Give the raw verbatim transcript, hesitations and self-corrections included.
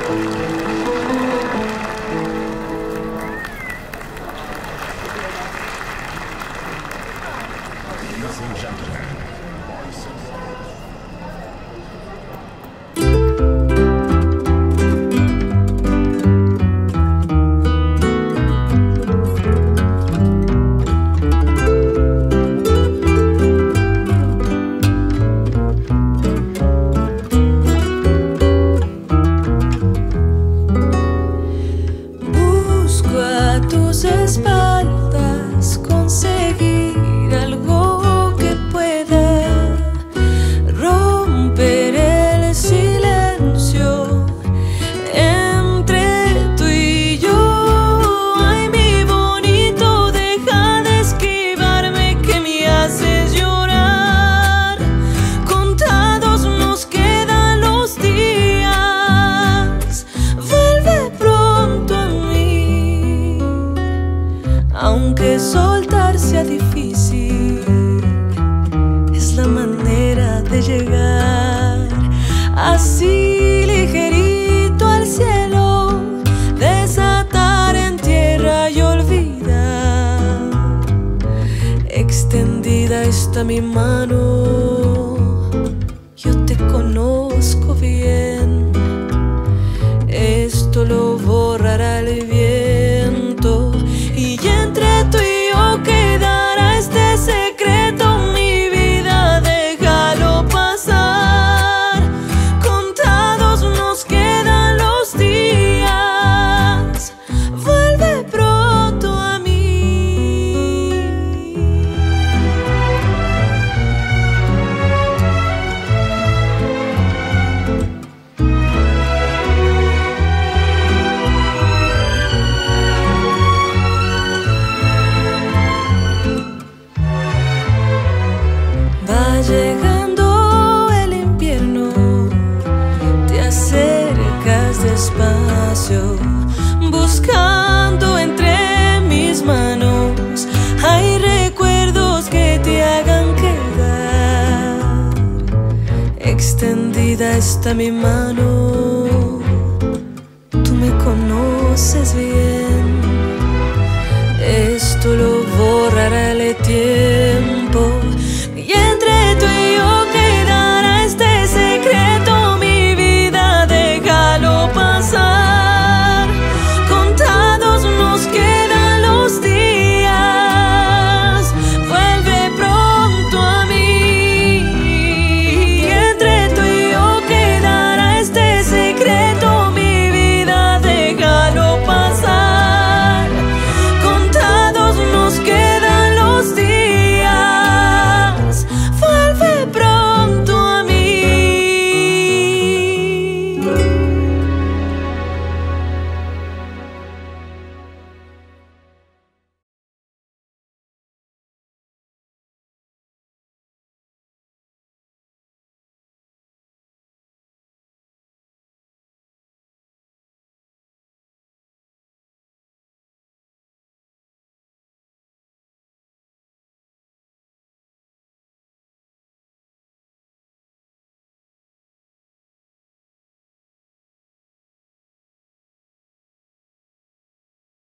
Espaldas conseguir algo que pueda romper el silencio entre tú y yo. Ay, mi bonito, deja de esquivarme, que me haces llorar. Contados nos quedan los días, vuelve pronto a mí. Aunque soltar sea difícil, es la manera de llegar así ligerito al cielo, desatar en tierra y olvidar. Extendida está mi mano, yo te conozco bien. Esto lo borrará el viento y entre tú y yo quedará este secreto. Mi vida, déjalo pasar. Contados nos quedan los días, vuelve pronto a mí. Llegando el invierno, te acercas despacio, buscando entre mis manos. Hay recuerdos que te hagan quedar. Extendida está mi mano, tú me conoces bien. Esto lo borrará el tiempo